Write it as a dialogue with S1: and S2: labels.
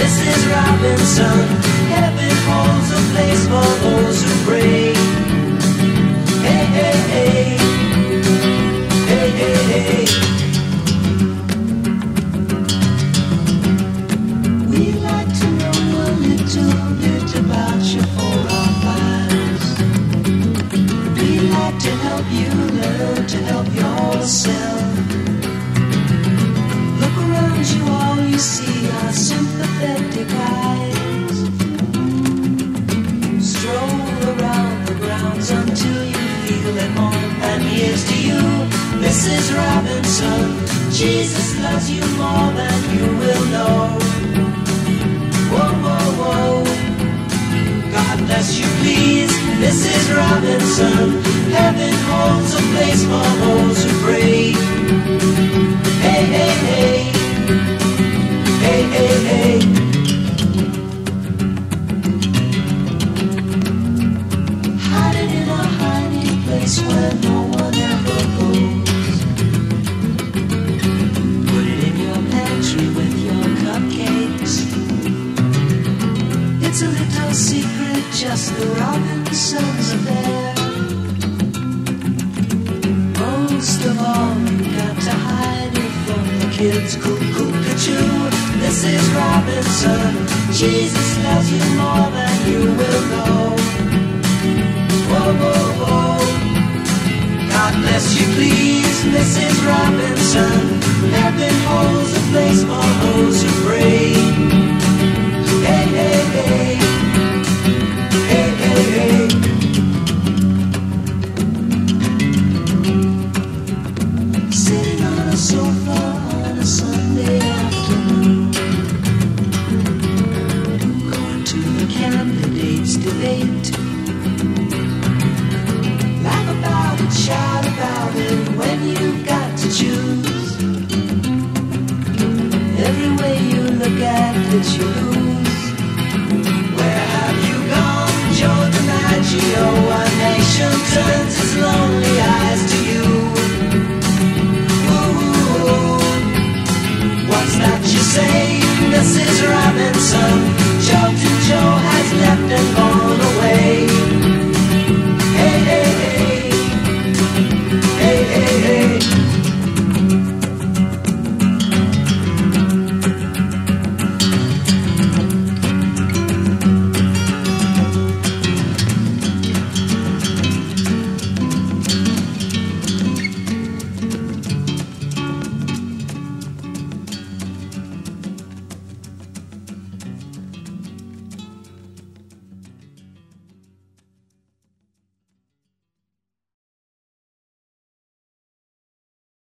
S1: Mrs. Robinson. Heaven holds a place for those who pray. Hey, hey, hey. Hey, hey, hey. We'd like to know a little bit about your forefathers. We'd like to help you learn to help yourself. Look around you, all you see are sympathetic eyes. Stroll around the grounds until you feel at home. And here's to you, Mrs. Robinson. Jesus loves you more than you will know. Whoa, whoa, whoa. God bless you, please, Mrs. Robinson. Heaven holds a place for those who pray. Hey, hey, hey. Hey, hey, hey. Hiding in a hiding place where no one ever goes. Put it in your pantry with your cupcakes. It's a little secret, just the Robinsons are there. Most of all, you got to hide it from the kids. Cuckoo-ca-choo, Mrs. Robinson. Jesus loves you more than you will know. Whoa, whoa, whoa. God bless you, please, Mrs. Robinson. Heaven holds a place for those who pray. Hey, hey, hey. Hey, hey, hey. Sitting on a sofa on a Sunday afternoon, going to the candidates' debate. Laugh about it, shout about it when you've got to choose. Every way you look at it, you lose. Where have you gone, Joe DiMaggio? A nation turns its lonely eyes to you. Ooh, what's that you say, Mrs. Robinson? Joe to Joe has never